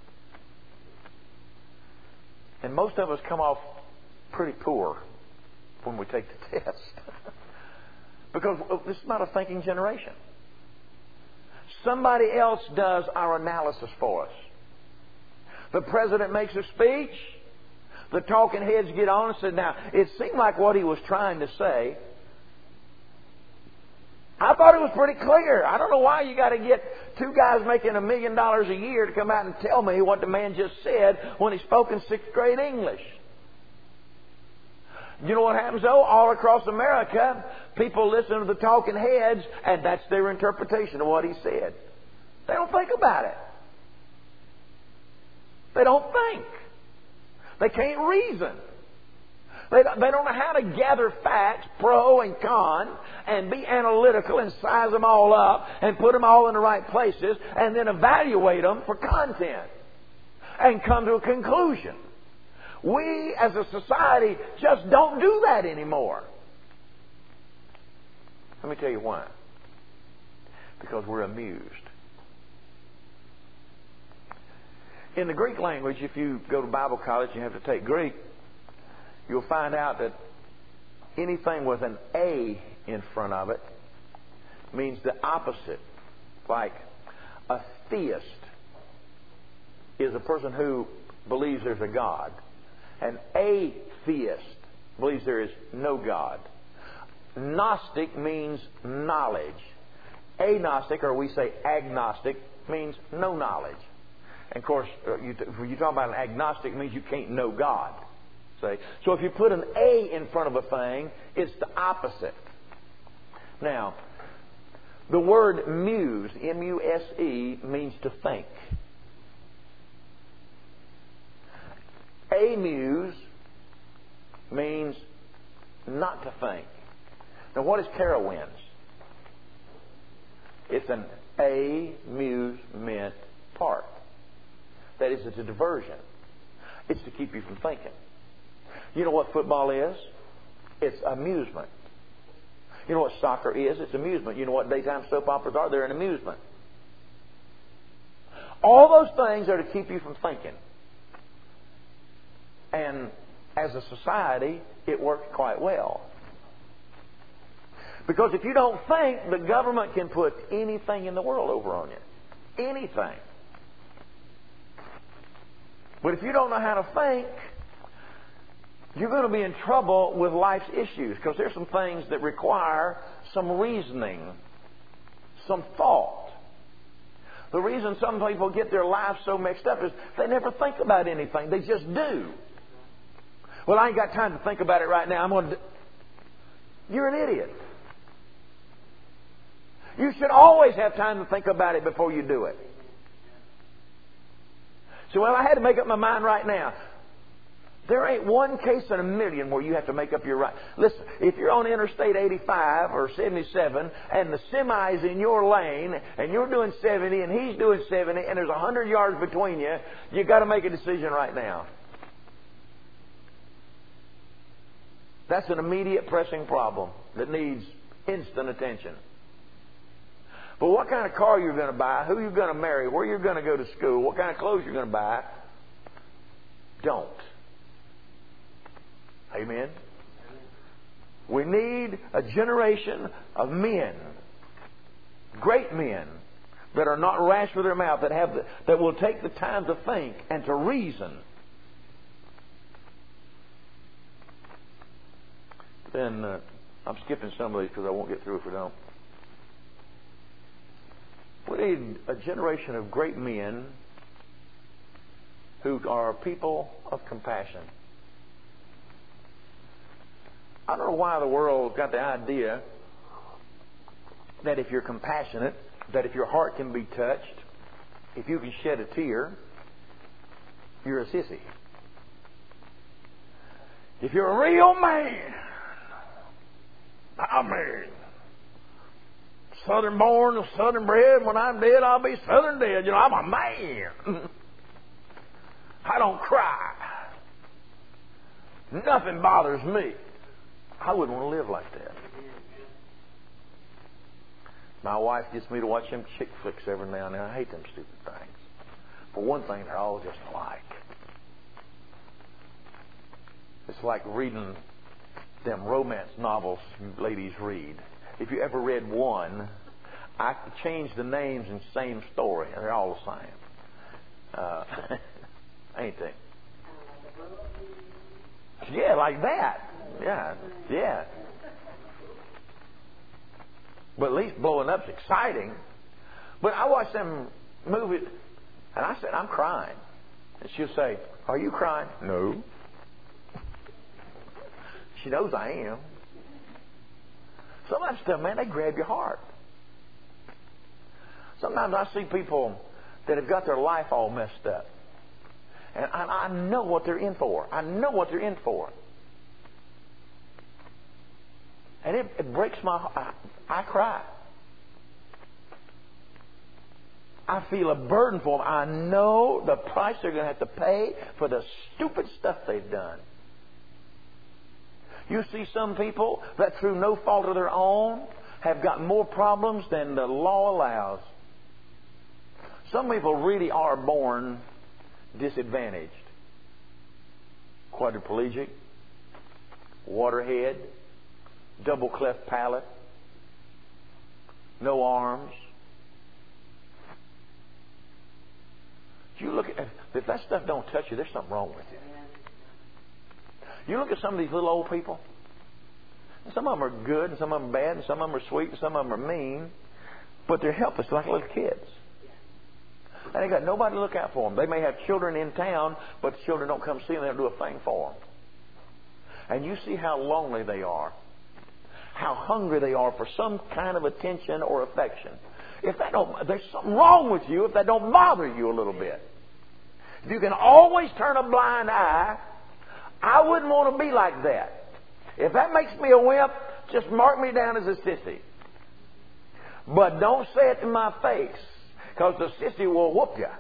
And most of us come off pretty poor when we take the test. Because this is not a thinking generation. Somebody else does our analysis for us. The president makes a speech. The talking heads get on and say, now, it seemed like what he was trying to say. I thought it was pretty clear. I don't know why you got to get two guys making a million dollars a year to come out and tell me what the man just said when he spoke in sixth grade English. You know what happens though? All across America, people listen to the talking heads and that's their interpretation of what he said. They don't think about it. They don't think. They can't reason. They don't, they don't know how to gather facts, pro and con, and be analytical and size them all up and put them all in the right places and then evaluate them for content and come to a conclusion. We as a society just don't do that anymore. Let me tell you why. Because we're amused. In the Greek language, if you go to Bible college and you have to take Greek, you'll find out that anything with an A in front of it means the opposite. Like a theist is a person who believes there's a God. An atheist believes there is no God. Gnostic means knowledge. Agnostic, or we say agnostic, means no knowledge. And of course, you, when you talk about an agnostic, it means you can't know God. See? So if you put an A in front of a thing, it's the opposite. Now, the word muse, M U S E, means to think. Amuse means not to think. Now, what is Carowinds? It's an amusement park. That is, it's a diversion. It's to keep you from thinking. You know what football is? It's amusement. You know what soccer is? It's amusement. You know what daytime soap operas are? They're an amusement. All those things are to keep you from thinking. And as a society, it works quite well. Because if you don't think, the government can put anything in the world over on you. Anything. But if you don't know how to think, you're going to be in trouble with life's issues. Because there's some things that require some reasoning, some thought. The reason some people get their lives so mixed up is they never think about anything. They just do. Well, I ain't got time to think about it right now. I'm going to... You're an idiot. You should always have time to think about it before you do it. So, well, I had to make up my mind right now. There ain't one case in a million where you have to make up your mind. Listen, if you're on Interstate eighty-five or seventy-seven and the semi's in your lane and you're doing seventy and he's doing seventy and there's one hundred yards between you, you've got to make a decision right now. That's an immediate pressing problem that needs instant attention. But what kind of car you're going to buy, who you're going to marry, where you're going to go to school, what kind of clothes you're going to buy, don't. Amen? We need a generation of men, great men, that are not rash with their mouth, that have the, that will take the time to think and to reason. Then uh, I'm skipping some of these because I won't get through if we don't. We need a generation of great men who are people of compassion. I don't know why the world got the idea that if you're compassionate, that if your heart can be touched, if you can shed a tear, you're a sissy. If you're a real man, I mean, Southern born, Southern bred, when I'm dead, I'll be Southern dead. You know, I'm a man. I don't cry. Nothing bothers me. I wouldn't want to live like that. My wife gets me to watch them chick flicks every now and then. I hate them stupid things. For one thing, they're all just alike. It's like reading them romance novels you ladies read. If you ever read one, I can change the names in the same story, and they're all the same. Uh, ain't they? Yeah, like that. Yeah, yeah. But at least blowing up's exciting. But I watch them movies, and I said, I'm crying. And she'll say, are you crying? No. She knows I am. Some of that stuff, man, they grab your heart. Sometimes I see people that have got their life all messed up. And I, I know what they're in for. I know what they're in for. And it, it breaks my heart. I, I cry. I feel a burden for them. I know the price they're going to have to pay for the stupid stuff they've done. You see some people that through no fault of their own have got more problems than the law allows. Some people really are born disadvantaged. Quadriplegic, waterhead, double cleft palate, no arms. You look at, if that stuff don't touch you, there's something wrong with you. You look at some of these little old people. Some of them are good, and some of them are bad, and some of them are sweet, and some of them are mean. But they're helpless like little kids. And they got nobody to look out for them. They may have children in town, but the children don't come see them. They don't do a thing for them. And you see how lonely they are. How hungry they are for some kind of attention or affection. If that don't, there's something wrong with you if that don't bother you a little bit. If you can always turn a blind eye, I wouldn't want to be like that. If that makes me a wimp, just mark me down as a sissy. But don't say it to my face, because the sissy will whoop you.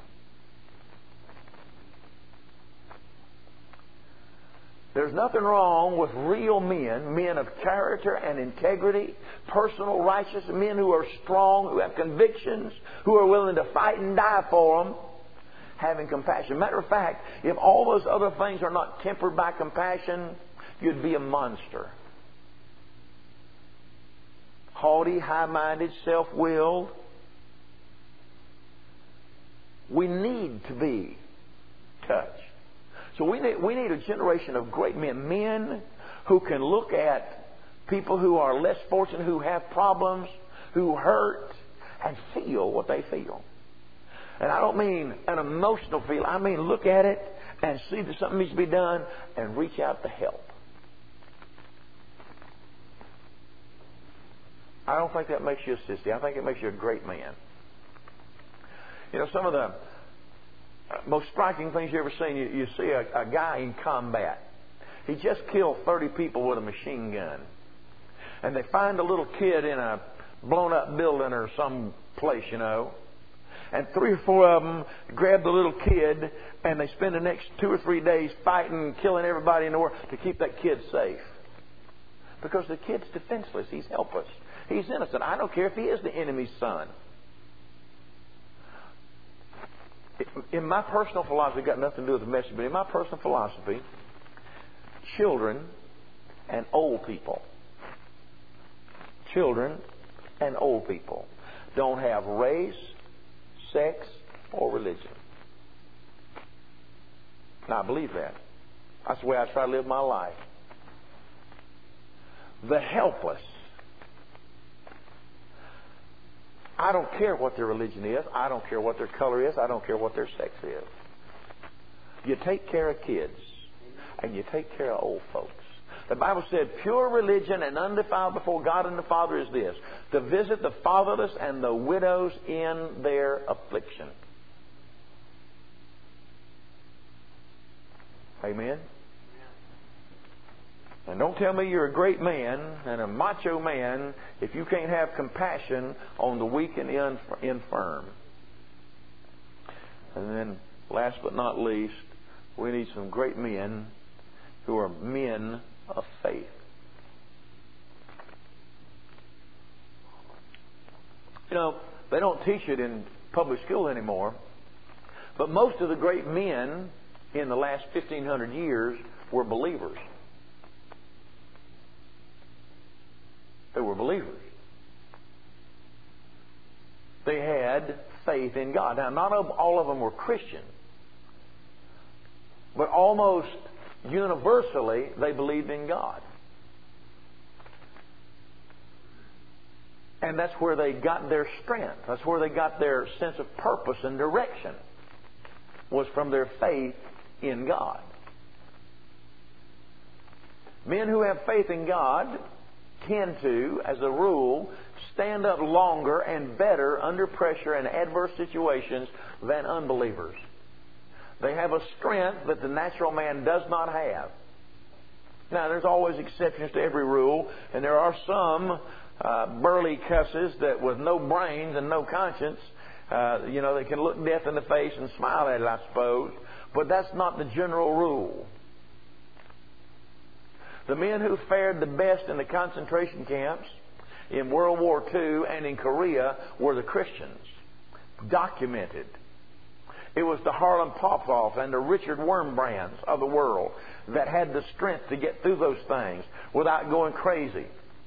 There's nothing wrong with real men, men of character and integrity, personal righteousness, men who are strong, who have convictions, who are willing to fight and die for them, having compassion. Matter of fact, if all those other things are not tempered by compassion, you'd be a monster. Haughty, high-minded, self-willed. We need to be touched. So we need, we need a generation of great men. Men who can look at people who are less fortunate, who have problems, who hurt, and feel what they feel. And I don't mean an emotional feel. I mean look at it and see that something needs to be done and reach out to help. I don't think that makes you a sissy. I think it makes you a great man. You know, some of the most striking things you've ever seen, you, you see a, a guy in combat. He just killed thirty people with a machine gun. And they find a little kid in a blown up building or some place, you know. And three or four of them grab the little kid and they spend the next two or three days fighting and killing everybody in the world to keep that kid safe. Because the kid's defenseless. He's helpless. He's innocent. I don't care if he is the enemy's son. In my personal philosophy, got nothing to do with the message, but in my personal philosophy, children and old people, children and old people don't have race, sex, or religion. Now, I believe that. That's the way I try to live my life. The helpless. I don't care what their religion is. I don't care what their color is. I don't care what their sex is. You take care of kids. And you take care of old folks. The Bible said, pure religion and undefiled before God and the Father is this: to visit the fatherless and the widows in their affliction. Amen? And don't tell me you're a great man and a macho man if you can't have compassion on the weak and the infirm. And then, last but not least, we need some great men who are men of faith. You know, they don't teach it in public school anymore, but most of the great men in the last fifteen hundred years were believers. They were believers. They had faith in God. Now, not all of them were Christian, but almost universally they believed in God. And that's where they got their strength. That's where they got their sense of purpose and direction, was from their faith in God. Men who have faith in God tend to, as a rule, stand up longer and better under pressure and adverse situations than unbelievers. They have a strength that the natural man does not have. Now, there's always exceptions to every rule, and there are some uh, burly cusses that with no brains and no conscience, uh, you know, they can look death in the face and smile at it, I suppose. But that's not the general rule. The men who fared the best in the concentration camps in World War Two and in Korea were the Christians. Documented. It was the Harlem Popoffs and the Richard Wurmbrands of the world that had the strength to get through those things without going crazy.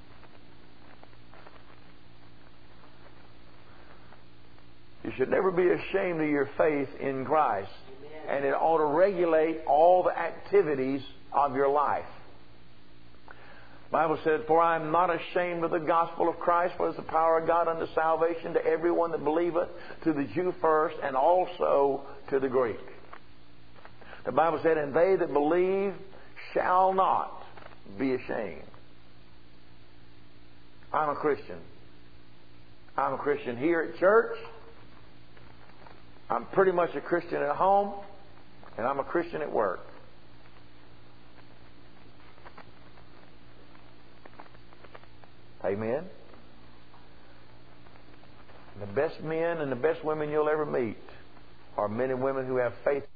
You should never be ashamed of your faith in Christ. And it ought to regulate all the activities of your life. The Bible said, "For I am not ashamed of the gospel of Christ, for it is the power of God unto salvation to everyone that believeth, to the Jew first, and also to the Greek." The Bible said, "And they that believe shall not be ashamed." I'm a Christian. I'm a Christian here at church. I'm pretty much a Christian at home. And I'm a Christian at work. Amen? The best men and the best women you'll ever meet are men and women who have faith